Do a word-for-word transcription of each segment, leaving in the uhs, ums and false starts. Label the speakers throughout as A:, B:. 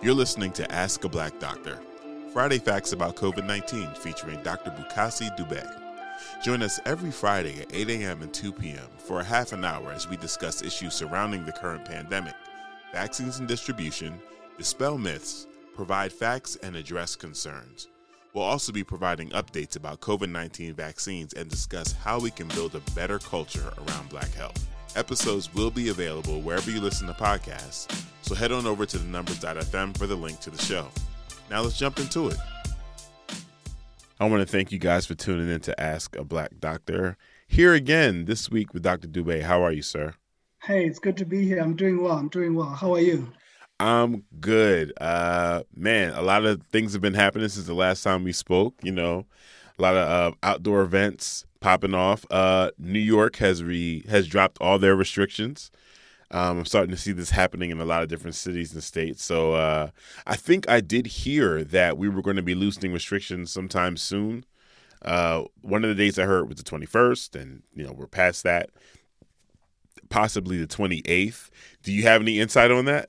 A: You're listening to Ask a Black Doctor, Friday Facts about COVID nineteen featuring Doctor Bukasi Dube. Join us every Friday at eight a.m. and two p.m. for a half an hour as we discuss issues surrounding the current pandemic, vaccines and distribution, dispel myths, provide facts, and address concerns. We'll also be providing updates about COVID nineteen vaccines and discuss how we can build a better culture around Black health. Episodes will be available wherever you listen to podcasts, so head on over to the numbers dot f m for the link to the show. Now let's jump into it. I want to thank you guys for tuning in to Ask a Black Doctor. Here again this week with Doctor Dube. How are you, sir?
B: Hey, it's good to be here. I'm doing well. I'm doing well. How are you?
A: I'm good. Uh, man, a lot of things have been happening since the last time we spoke. You know, a lot of uh, outdoor events popping off. Uh, New York has re has dropped all their restrictions. Um, I'm starting to see this happening in a lot of different cities and states. So uh, I think I did hear that we were going to be loosening restrictions sometime soon. Uh, one of the dates I heard was the twenty-first, and you know we're past that. Possibly the twenty-eighth. Do you have any insight on that?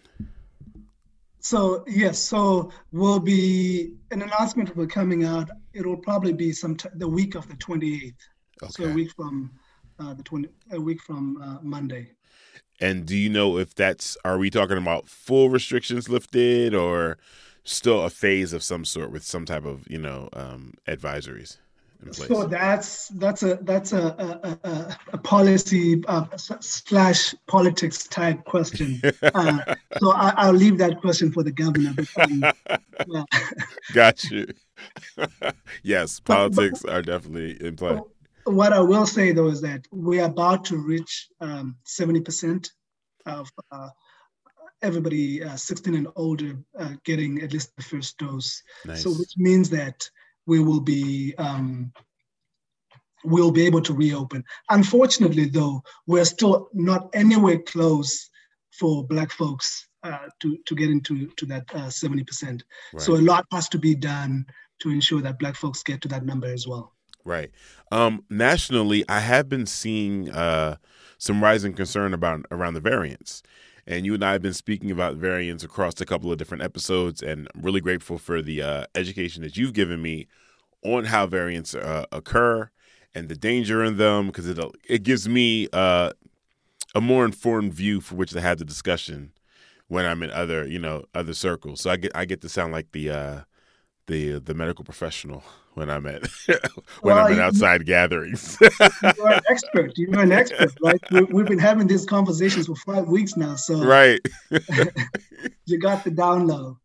B: So, yes, so will be an announcement will be coming out. It will probably be some t- the week of the twenty-eighth. Okay. So a week from uh, the twenty, a week from uh, Monday.
A: And do you know if that's, are we talking about full restrictions lifted or still a phase of some sort with some type of, you know, um, advisories in place?
B: So that's that's a that's a a, a, a policy uh, slash politics type question. Uh, so I, I'll leave that question for the governor. But, um, yeah.
A: Got you. Yes, politics but, but, are definitely in play.
B: What I will say though is that we're about to reach um, seventy percent of uh, everybody uh, sixteen and older uh, getting at least the first dose. Nice. So which means that we will be um, we'll be able to reopen. Unfortunately, though, we're still not anywhere close for Black folks uh, to to get into to that uh, seventy percent. Right. So a lot has to be done to ensure that Black folks get to that number as well.
A: Right. Um, nationally, I have been seeing uh, some rising concern about around the variants. And you and I have been speaking about variants across a couple of different episodes, and I'm really grateful for the uh, education that you've given me on how variants uh, occur and the danger in them, because it it gives me uh, a more informed view for which to have the discussion when I'm in other you know other circles. So I get I get to sound like the uh, the the medical professional when I'm at when well, I'm at outside you, gatherings.
B: You're an expert. You're an expert, right? We, we've been having these conversations for five weeks now, so
A: right.
B: You got the download.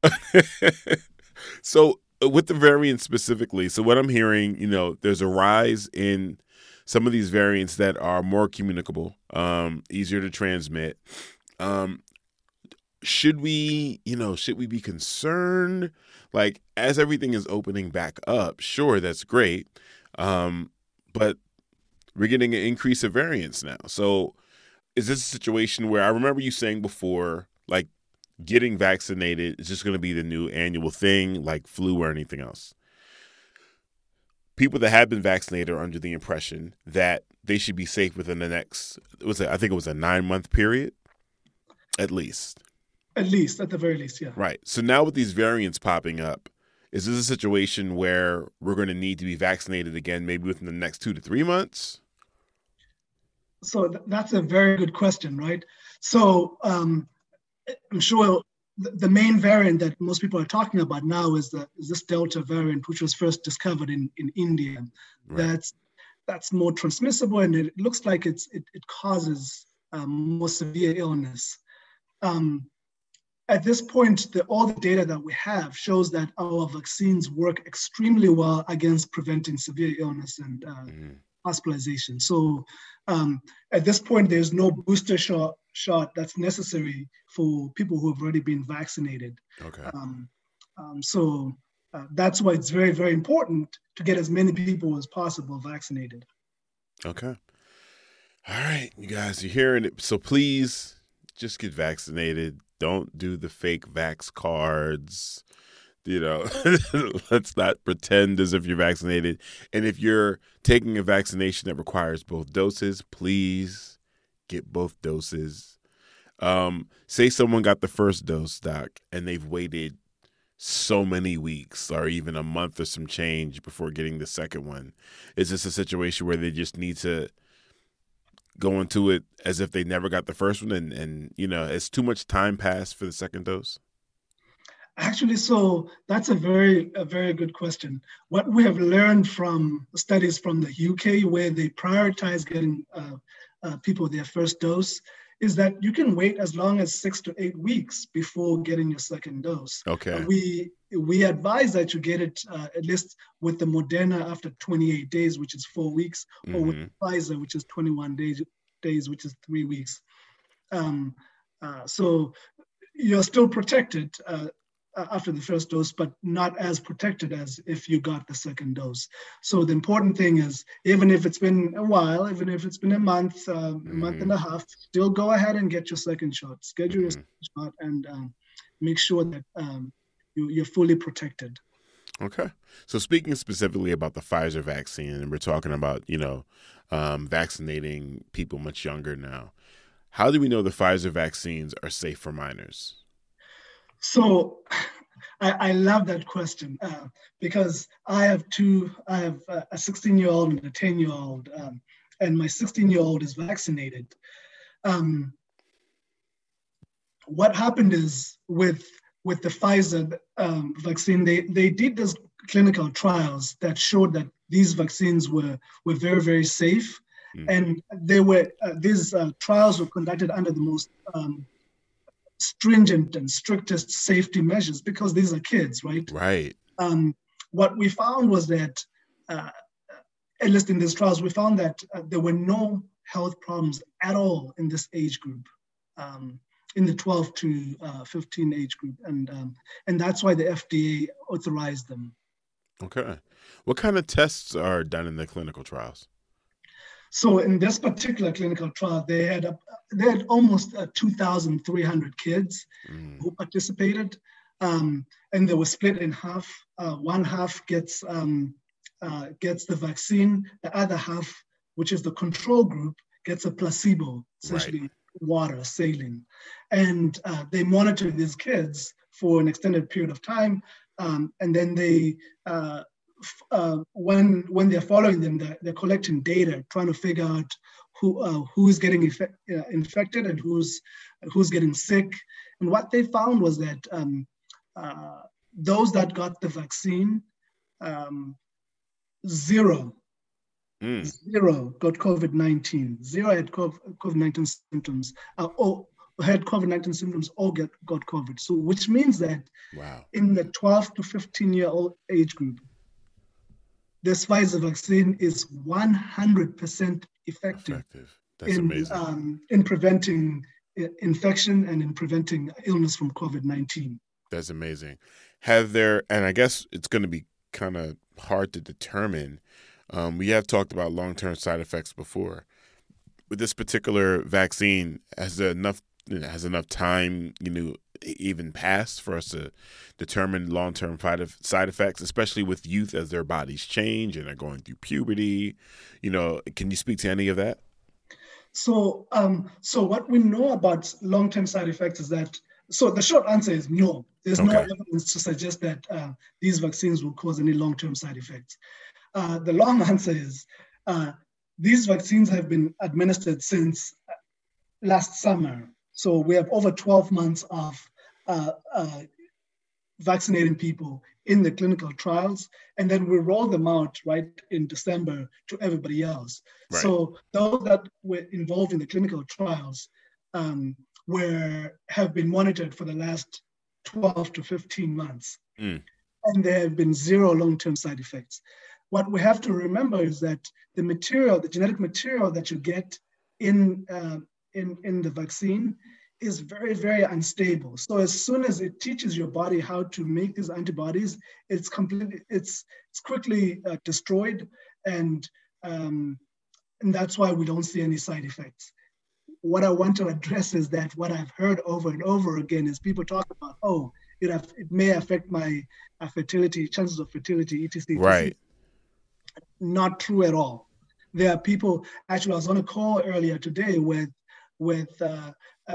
A: So with the variants specifically, so what I'm hearing, you know, there's a rise in some of these variants that are more communicable, um, easier to transmit. Um, should we, you know, should we be concerned? Like, as everything is opening back up, sure, that's great. Um, but we're getting an increase of variants now. So is this a situation where I remember you saying before, like, getting vaccinated is just going to be the new annual thing, like flu or anything else? People that have been vaccinated are under the impression that they should be safe within the next, it was a, I think it was a nine-month period, at least.
B: At least, at the very least, yeah.
A: Right. So now with these variants popping up, is this a situation where we're going to need to be vaccinated again, maybe within the next two to three months?
B: So th- that's a very good question, right? So um, I'm sure the, the main variant that most people are talking about now is, the, is this Delta variant, which was first discovered in, in India. Right. That's that's more transmissible, and it looks like it's it, it causes um, more severe illness. Um, At this point, the, all the data that we have shows that our vaccines work extremely well against preventing severe illness and uh, mm-hmm. hospitalization. So um, at this point, there's no booster shot, shot that's necessary for people who have already been vaccinated.
A: Okay.
B: Um, um, so uh, that's why it's very, very important to get as many people as possible vaccinated.
A: Okay. All right, you guys, you're hearing it. So please just get vaccinated. Don't do the fake vax cards. You know, let's not pretend as if you're vaccinated. And if you're taking a vaccination that requires both doses, please get both doses. Um, say someone got the first dose, doc, and they've waited so many weeks or even a month or some change before getting the second one. Is this a situation where they just need to go into it as if they never got the first one and, and you know, it's too much time passed for the second dose?
B: Actually, so that's a very, a very good question. What we have learned from studies from the U K, where they prioritize getting uh, uh, people their first dose, is that you can wait as long as six to eight weeks before getting your second dose.
A: Okay.
B: Uh, we we advise that you get it uh, at least with the Moderna after twenty-eight days, which is four weeks, mm-hmm. or with Pfizer, which is twenty-one days, days which is three weeks. Um, uh, so you're still protected uh, after the first dose, but not as protected as if you got the second dose. So the important thing is, even if it's been a while, even if it's been a month, uh, mm-hmm. a month and a half, still go ahead and get your second shot. Schedule mm-hmm. your second shot and um, make sure that um, you, you're fully protected.
A: Okay. So speaking specifically about the Pfizer vaccine, and we're talking about, you know, um, vaccinating people much younger now, how do we know the Pfizer vaccines are safe for minors?
B: So I, I love that question uh, because I have two, I have a sixteen-year-old and a ten-year-old, um, and my sixteen-year-old is vaccinated. Um, what happened is with with the Pfizer um, vaccine, they, they did these clinical trials that showed that these vaccines were, were very, very safe. Mm. And they were uh, these uh, trials were conducted under the most um, stringent and strictest safety measures because these are kids, right?
A: Right.
B: Um, what we found was that, uh, at least in these trials, we found that uh, there were no health problems at all in this age group, um, in the twelve to fifteen age group. And, um, and that's why the F D A authorized them.
A: Okay. What kind of tests are done in the clinical trials?
B: So in this particular clinical trial, they had a, they had almost uh, two thousand three hundred kids mm. who participated, um, and they were split in half. Uh, one half gets um, uh, gets the vaccine. The other half, which is the control group, gets a placebo, essentially right. water, saline. And uh, they monitor these kids for an extended period of time, um, and then they. Uh, Uh, when when they're following them, they're, they're collecting data, trying to figure out who uh, who's getting effect, uh, infected and who's who's getting sick. And what they found was that um, uh, those that got the vaccine, um, zero, mm. zero got COVID nineteen. Zero had COVID nineteen symptoms. Uh, or had COVID nineteen symptoms or get got COVID. So which means that
A: wow.
B: in the twelve to fifteen year old age group, this Pfizer vaccine is one hundred percent effective,
A: effective. That's
B: in,
A: amazing.
B: Um, in preventing infection and in preventing illness from COVID nineteen.
A: That's amazing. Have there, and I guess it's going to be kind of hard to determine. Um, we have talked about long-term side effects before. With this particular vaccine, has there enough has enough time, you know, even passed for us to determine long-term side effects, especially with youth as their bodies change and are going through puberty? You know, can you speak to any of that?
B: So, um, so what we know about long-term side effects is that, so the short answer is no. There's okay. no evidence to suggest that uh, these vaccines will cause any long-term side effects. Uh, the long answer is uh, these vaccines have been administered since last summer. So we have over twelve months of uh, uh, vaccinating people in the clinical trials, and then we roll them out right in December to everybody else. Right. So those that were involved in the clinical trials um, were have been monitored for the last twelve to fifteen months, mm. and there have been zero long-term side effects. What we have to remember is that the material, the genetic material that you get in uh, in, in the vaccine is very, very unstable. So as soon as it teaches your body how to make these antibodies, it's completely, it's it's quickly uh, destroyed, and um, and that's why we don't see any side effects. What I want to address is that what I've heard over and over again is people talk about, oh, it have, it may affect my uh, fertility, chances of fertility, et cetera.
A: Right.
B: Not true at all. There are people, actually I was on a call earlier today with with uh, uh,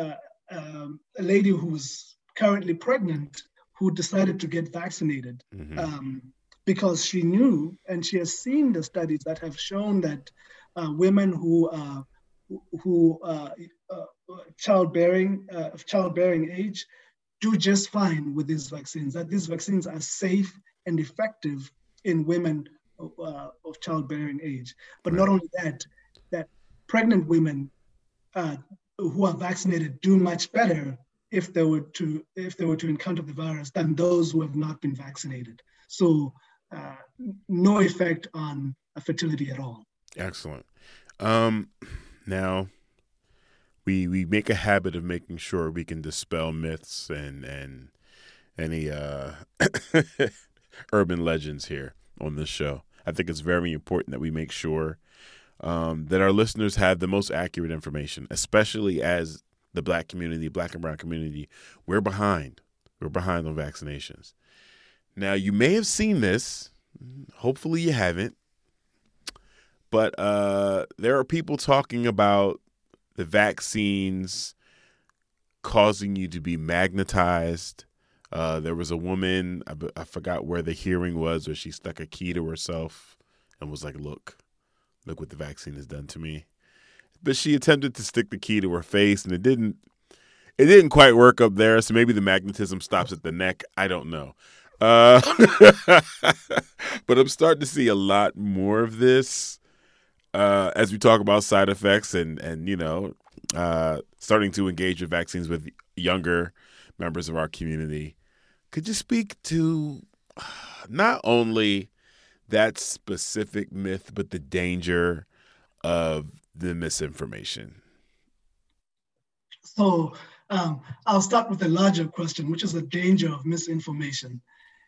B: um, a lady who's currently pregnant who decided to get vaccinated
A: Mm-hmm.
B: um, because she knew and she has seen the studies that have shown that uh, women who uh, who uh, uh, childbearing uh, of childbearing age do just fine with these vaccines. That these vaccines are safe and effective in women uh, of childbearing age. But
A: Right.
B: not only that, that pregnant women uh, who are vaccinated do much better if they were to if they were to encounter the virus than those who have not been vaccinated. So uh, no effect on fertility at all.
A: Excellent. Um, now we we make a habit of making sure we can dispel myths and and any uh, urban legends here on this show. I think it's very important that we make sure um, that our listeners have the most accurate information, especially as the Black community, Black and Brown community. We're behind. We're behind on vaccinations. Now, you may have seen this. Hopefully you haven't. But uh, there are people talking about the vaccines causing you to be magnetized. Uh, there was a woman, I, I forgot where the hearing was, where she stuck a key to herself and was like, look, look what the vaccine has done to me. But she attempted to stick the key to her face, and it didn't it didn't quite work up there. So maybe the magnetism stops at the neck. I don't know. Uh, but I'm starting to see a lot more of this uh, as we talk about side effects and, and you know, uh, starting to engage with vaccines with younger members of our community. Could you speak to not only that specific myth, but the danger of the misinformation?
B: So um, I'll start with the larger question, which is the danger of misinformation.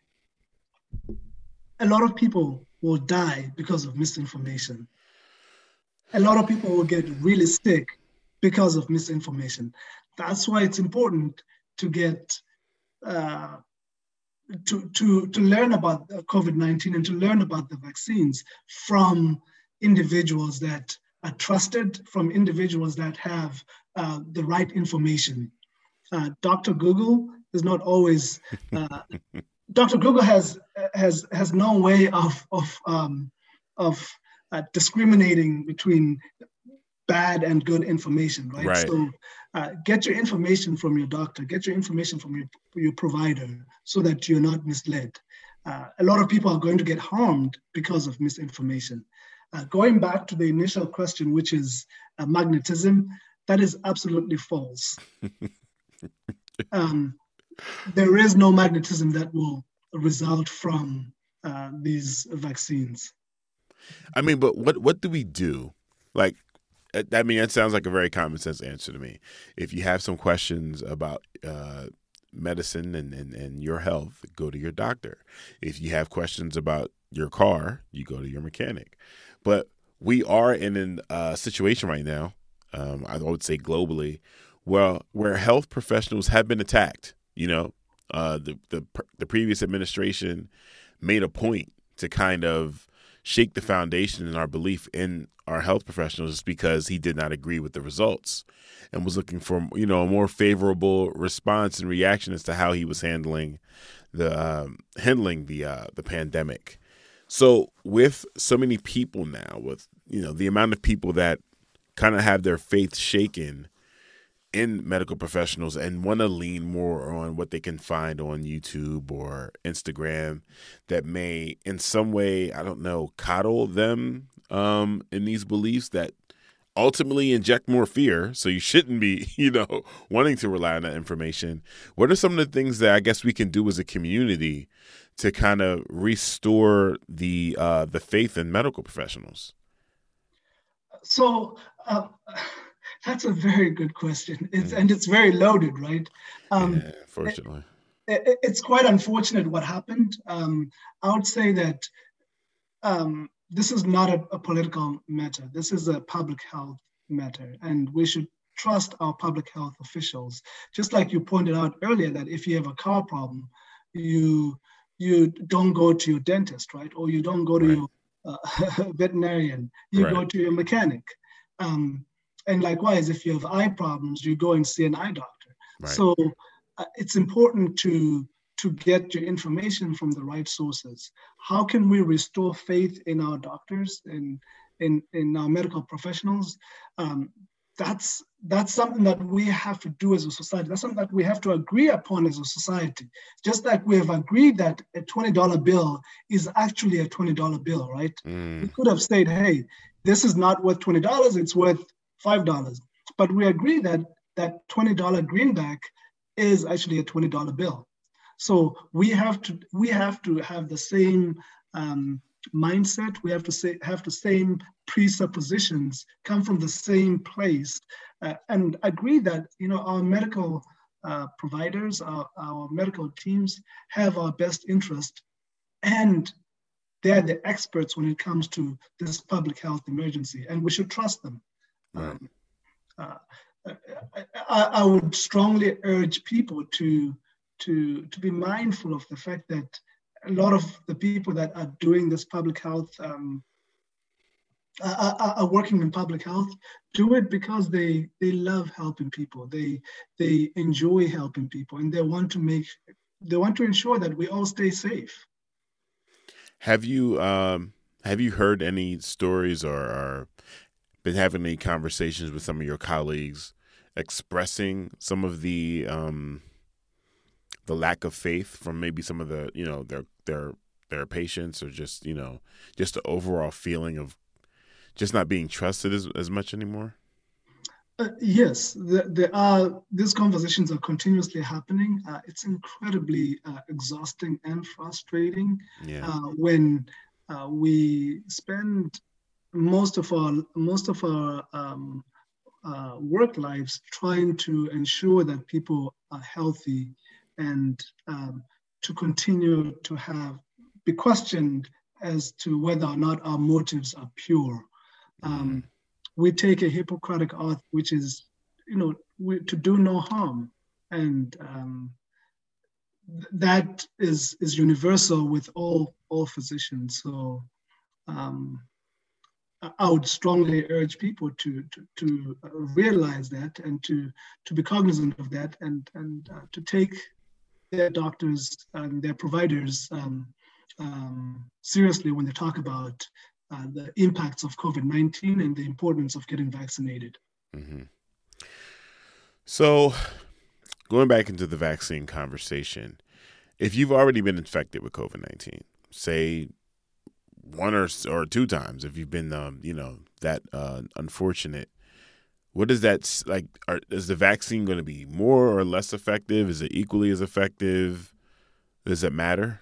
B: A lot of people will die because of misinformation. A lot of people will get really sick because of misinformation. That's why it's important to get uh, to, to, to learn about COVID nineteen and to learn about the vaccines from individuals that are trusted, from individuals that have uh, the right information. Uh, Doctor Google is not always, uh, Doctor Google has, has, has no way of, of, um, of uh, discriminating between bad and good information, right?
A: Right.
B: So uh, get your information from your doctor, get your information from your, your provider so that you're not misled. Uh, a lot of people are going to get harmed because of misinformation. Uh, going back to the initial question, which is uh, magnetism, that is absolutely false. um, there is no magnetism that will result from uh, these vaccines.
A: I mean, but what what do we do? Like, I mean, that sounds like a very common sense answer to me. If you have some questions about uh, medicine and, and, and your health, go to your doctor. If you have questions about your car, you go to your mechanic. But we are in a uh, situation right now, um, I would say globally, well, where health professionals have been attacked. You know, uh, the, the the previous administration made a point to kind of shake the foundation in our belief in our health professionals because he did not agree with the results and was looking for, you know, a more favorable response and reaction as to how he was handling the um, handling the uh, the pandemic. So with so many people now, with, you know, the amount of people that kind of have their faith shaken in medical professionals and want to lean more on what they can find on YouTube or Instagram that may in some way, I don't know, coddle them um, in these beliefs that ultimately inject more fear. So you shouldn't be, you know, wanting to rely on that information. What are some of the things that I guess we can do as a community to kind of restore the uh, the faith in medical professionals?
B: So uh, that's a very good question. It's, and it's very loaded, right? Um,
A: yeah, fortunately.
B: It, it, it's quite unfortunate what happened. Um, I would say that um, this is not a, a political matter. This is a public health matter, and we should trust our public health officials. Just like you pointed out earlier, that if you have a car problem, you you don't go to your dentist, right? Or you don't go to right. your uh, veterinarian. You right. go to your mechanic. Um, and likewise, if you have eye problems, you go and see an eye doctor.
A: Right.
B: So uh, it's important to to get your information from the right sources. How can we restore faith in our doctors and in, in our medical professionals? Um, that's that's something that we have to do as a society. That's something that we have to agree upon as a society. Just like we have agreed that a twenty dollar bill is actually a twenty dollar bill, right? We
A: Mm.
B: could have said, hey, this is not worth twenty dollars, it's worth five dollars. But we agree that that twenty dollar greenback is actually a twenty dollar bill. So we have to we have to have the same um, mindset. We have to say have the same presuppositions, come from the same place, uh, and agree that you know our medical uh, providers, our, our medical teams have our best interest, and they're the experts when it comes to this public health emergency, and we should trust them.
A: Right.
B: Um, uh, I, I would strongly urge people to to to be mindful of the fact that a lot of the people that are doing this public health um, are, are working in public health do it because they they love helping people. They they enjoy helping people, and they want to make they want to ensure that we all stay safe.
A: Have you um have you heard any stories or, or been having any conversations with some of your colleagues expressing some of the um the lack of faith from maybe some of the you know their their their patients, or just you know just the overall feeling of just not being trusted as, as much anymore?
B: Uh, yes, there, there are these conversations are continuously happening. Uh, it's incredibly uh, exhausting and frustrating
A: Yeah.
B: uh, when uh, we spend most of our most of our um, uh, work lives trying to ensure that people are healthy and um, to continue to have be questioned as to whether or not our motives are pure.
A: Mm.
B: Um, we take a Hippocratic oath, which is, you know, we, to do no harm, and um, th- that is is universal with all all physicians. So um, I would strongly urge people to to, to realize that and to to be cognizant of that, and and uh, to take their doctors and their providers um, um, seriously when they talk about uh, the impacts of COVID nineteen and the importance of getting vaccinated.
A: Mm-hmm. So going back into the vaccine conversation, if you've already been infected with COVID nineteen, say one or or two times, if you've been um, you know that uh, unfortunate, what is that like? Are, is the vaccine going to be more or less effective? Is it equally as effective? Does it matter?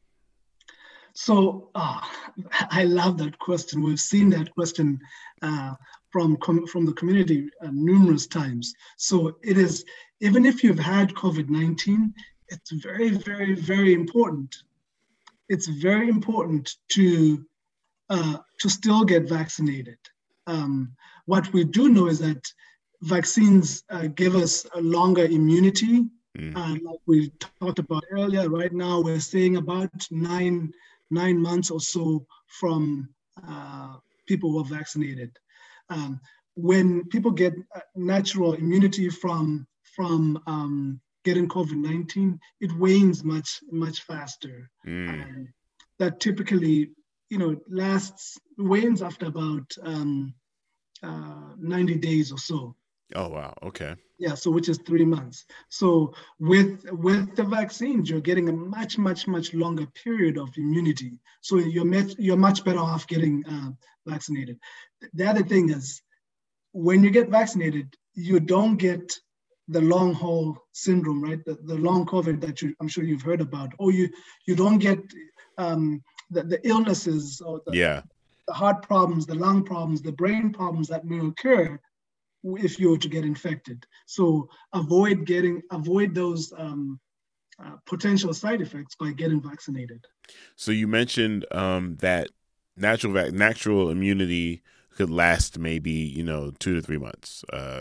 B: So uh, I love that question. We've seen that question uh, from com- from the community uh, numerous times. So it is, even if you've had COVID nineteen, it's very, very, very important. It's very important to uh, to still get vaccinated. Um, what we do know is that vaccines uh, give us a longer immunity.
A: Mm.
B: Uh, like we talked about earlier, right now we're seeing about nine nine months or so from uh, people who are vaccinated. Um, when people get natural immunity from from um, getting COVID nineteen, it wanes much much faster.
A: Mm.
B: Um, that typically, you know, lasts wanes after about um, uh, ninety days or so.
A: Oh wow. Okay.
B: Yeah, so which is three months. So with with the vaccines, you're getting a much, much, much longer period of immunity. So you're much, you're much better off getting uh, vaccinated. The other thing is, when you get vaccinated, you don't get the long haul syndrome, right? The, the long COVID that you, I'm sure you've heard about. Or you you don't get um, the, the illnesses or the,
A: Yeah.
B: the heart problems, the lung problems, the brain problems that may occur if you were to get infected. So avoid getting, avoid those um, uh, potential side effects by getting vaccinated.
A: So you mentioned um, that natural vac- natural immunity could last maybe you know two to three months uh,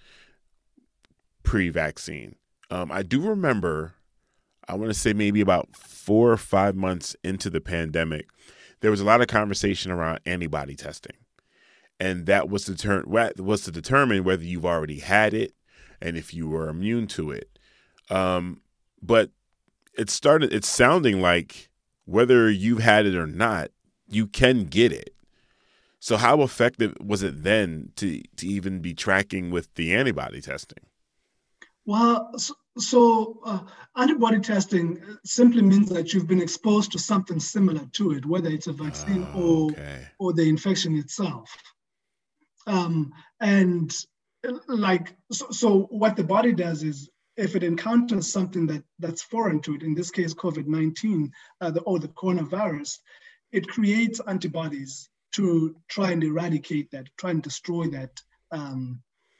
A: pre-vaccine. Um, I do remember, I want to say maybe about four or five months into the pandemic, there was a lot of conversation around antibody testing. And that was to deter- was to determine whether you've already had it and if you were immune to it. Um, but it started, it's sounding like whether you've had it or not, you can get it. So how effective was it then to, to even be tracking with the antibody testing?
B: Well, so, so uh, antibody testing simply means that you've been exposed to something similar to it, whether it's a vaccine
A: Oh,
B: or
A: okay.
B: or the infection itself. Um, and like, so, so what the body does is, if it encounters something that, that's foreign to it, in this case, COVID nineteen uh, the, or the coronavirus, it creates antibodies to try and eradicate that, try and destroy that, um,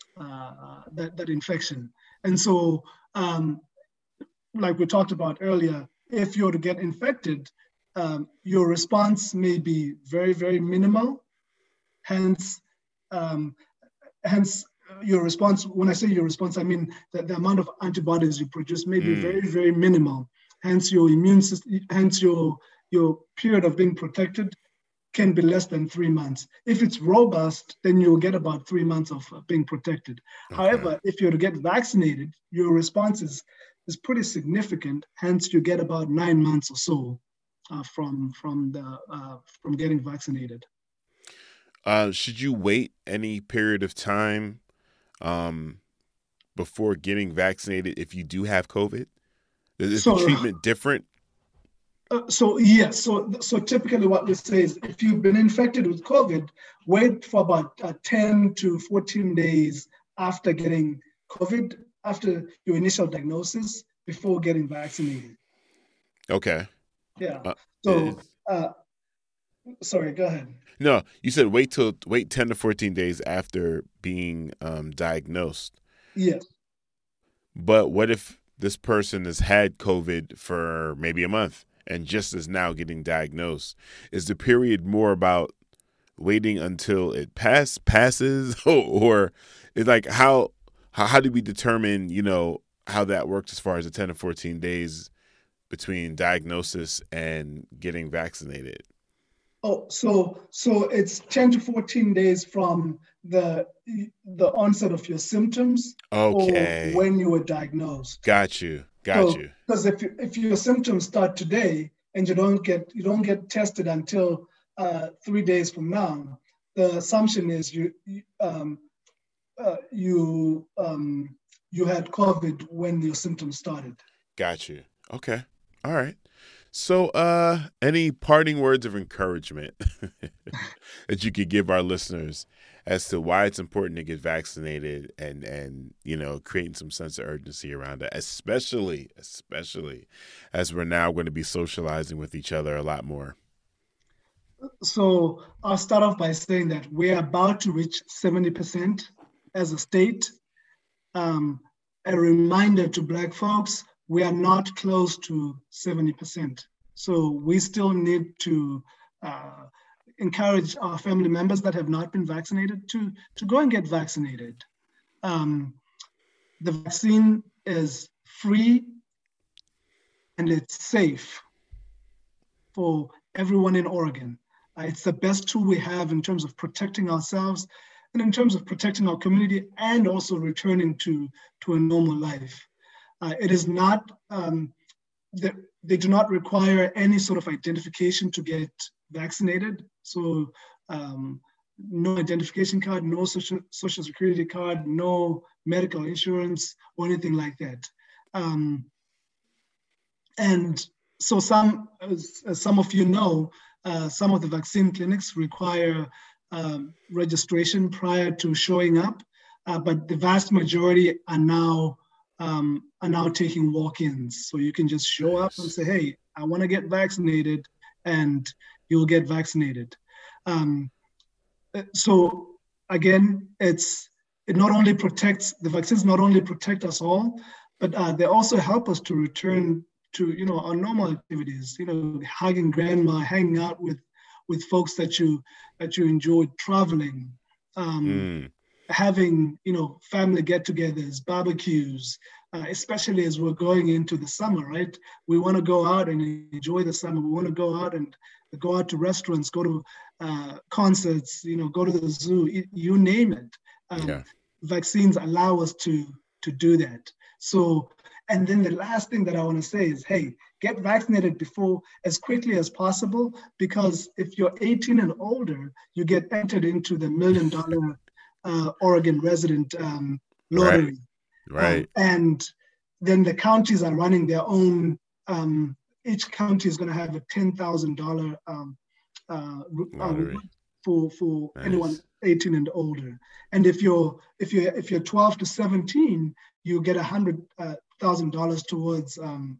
B: uh, that, that infection. And so, um, like we talked about earlier, if you're to get infected, um, your response may be very, very minimal. Hence, um, hence your response, when I say your response, I mean that the amount of antibodies you produce may be
A: Mm.
B: very, very minimal. Hence your immune system, hence your, your period of being protected can be less than three months. If it's robust, then you'll get about three months of uh, being protected.
A: Okay.
B: However, if you're to get vaccinated, your response is, is pretty significant. Hence, you get about nine months or so uh, from, from, the, uh, from getting vaccinated.
A: Uh, should you wait any period of time um, before getting vaccinated if you do have COVID? Is
B: So,
A: the treatment different?
B: Uh, so yes, so so typically what we say is, if you've been infected with COVID, wait for about uh, ten to fourteen days after getting COVID, after your initial diagnosis, before getting vaccinated.
A: Okay.
B: Yeah.
A: Uh,
B: So,
A: is-
B: uh, sorry, go ahead.
A: no, you said wait till wait ten to fourteen days after being um, diagnosed.
B: Yes.
A: But what if this person has had COVID for maybe a month and just is now getting diagnosed? Is the period more about waiting until it pass passes, or is like how, how how do we determine, you know, how that works as far as the ten to fourteen days between diagnosis and getting vaccinated?
B: Oh, so so it's ten to fourteen days from the the onset of your symptoms or
A: Okay,
B: when you were diagnosed.
A: got you, got
B: So,
A: you.
B: because if you, if your symptoms start today and you don't get you don't get tested until uh, three days from now, the assumption is you you um, uh, you um, you had COVID when your symptoms started.
A: Got you. Okay. All right. So, uh, any parting words of encouragement that you could give our listeners as to why it's important to get vaccinated, and, and, you know, creating some sense of urgency around it, especially, especially as we're now going to be socializing with each other a lot more.
B: So I'll start off by saying that we're about to reach seventy percent as a state. Um, a reminder to Black folks, we are not close to seventy percent. So we still need to uh, encourage our family members that have not been vaccinated to, to go and get vaccinated. Um, the vaccine is free and it's safe for everyone in Oregon. Uh, it's the best tool we have in terms of protecting ourselves and in terms of protecting our community and also returning to, to a normal life. Uh, it is not, um, they, they do not require any sort of identification to get vaccinated. So um, no identification card, no social, social security card, no medical insurance or anything like that. Um, and so some, as, as some of you know, uh, some of the vaccine clinics require um, registration prior to showing up, uh, but the vast majority are now um, are now taking walk-ins. So you can just show up and say, "Hey, I want to get vaccinated," and you'll get vaccinated. Um, so again, it's it not only protects the vaccines not only protect us all, but uh, they also help us to return to you know our normal activities. You know, hugging grandma, hanging out with with folks that you that you enjoyed, traveling, um,
A: Mm.
B: having you know family get-togethers, barbecues, uh, especially as we're going into the summer, right? We want to go out and enjoy the summer. We want to go out and go out to restaurants, go to uh, concerts, you know, go to the zoo, you name it. Um,
A: Yeah.
B: Vaccines allow us to to do that. So, and then the last thing that I want to say is, hey, get vaccinated before as quickly as possible, because if you're eighteen and older, you get entered into the million dollar uh, Oregon resident um, lottery.
A: Right. Right.
B: Um, and then the counties are running their own, um, each county is going to have a ten thousand dollars um, uh, um, for, for nice. anyone eighteen and older. And if you're, if you're, if you're twelve to seventeen, you get a hundred thousand dollars towards um,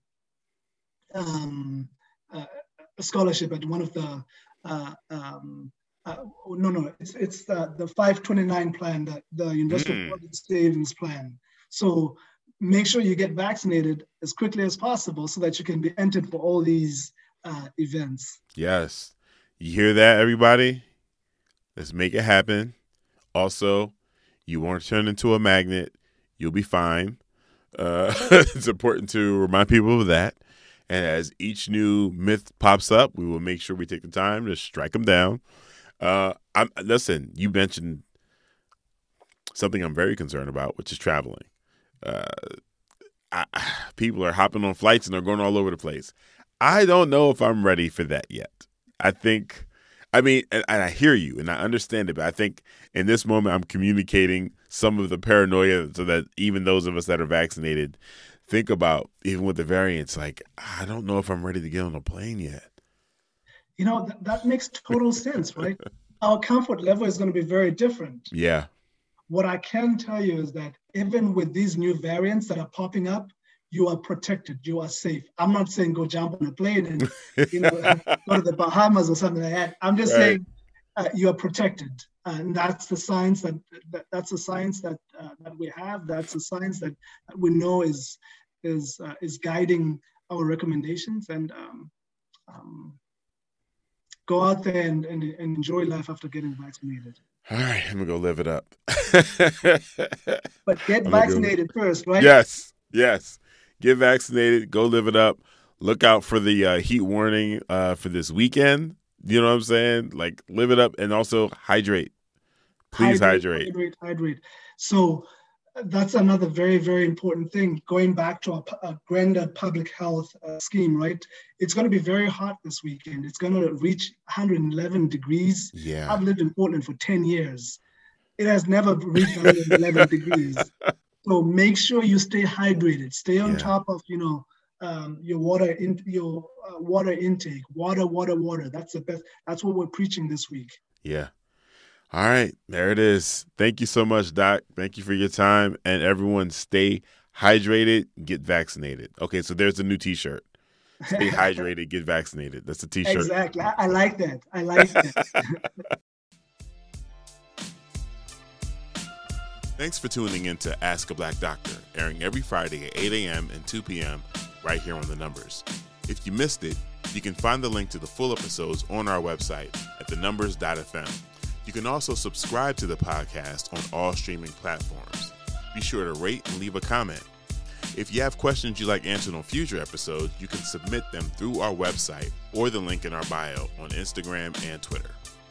B: um, uh, a scholarship at one of the, uh, um, uh, no, no, it's it's the, the five twenty-nine plan, that the Universal mm. Savings Plan. So make sure you get vaccinated as quickly as possible so that you can be entered for all these uh, events.
A: Yes. You hear that, everybody? Let's make it happen. Also, you won't turn into a magnet. You'll be fine. Uh, it's important to remind people of that. And as each new myth pops up, we will make sure we take the time to strike them down. Uh, I'm, listen, you mentioned something I'm very concerned about, which is traveling. Uh, I, people are hopping on flights and they're going all over the place. I don't know if I'm ready for that yet. I think, I mean, and, and I hear you and I understand it, but I think in this moment I'm communicating some of the paranoia so that even those of us that are vaccinated think about, even with the variants, like, I don't know if I'm ready to get on a plane yet.
B: You know, th- that makes total sense, right? Our comfort level is going to be very different.
A: Yeah.
B: What I can tell you is that even with these new variants that are popping up, you are protected. You are safe. I'm not saying go jump on a plane and you know go to the Bahamas or something like that. I'm just right. saying uh, you are protected, and that's the science that, that that's the science that uh, that we have. That's the science that we know is is uh, is guiding our recommendations. And um, um, go out there and, and, and enjoy life after getting vaccinated.
A: All right, I'm gonna go live it up.
B: But get vaccinated go... first, right?
A: Yes, yes. Get vaccinated. Go live it up. Look out for the uh, heat warning uh, for this weekend. You know what I'm saying? Like, live it up, and also hydrate. Please hydrate.
B: Hydrate, hydrate, hydrate. So that's another very, very important thing. Going back to a, a grander public health uh, scheme, right? It's going to be very hot this weekend. It's going to reach one hundred eleven degrees.
A: Yeah.
B: I've lived in Portland for ten years. It has never reached one hundred eleven degrees. So make sure you stay hydrated. Stay on yeah. top of, you know, um, your water in your uh, water intake. Water, water, water. That's the best. That's what we're preaching this week.
A: Yeah. All right, there it is. Thank you so much, Doc. Thank you for your time. And everyone, stay hydrated, get vaccinated. Okay, so there's a new T-shirt. Stay hydrated, get vaccinated. That's a T-shirt.
B: Exactly. I, I like that. I like that.
A: Thanks for tuning in to Ask a Black Doctor, airing every Friday at eight a.m. and two p.m. right here on The Numbers. If you missed it, you can find the link to the full episodes on our website at the numbers dot f m. You can also subscribe to the podcast on all streaming platforms. Be sure to rate and leave a comment. If you have questions you'd like answered on future episodes, you can submit them through our website or the link in our bio on Instagram and Twitter.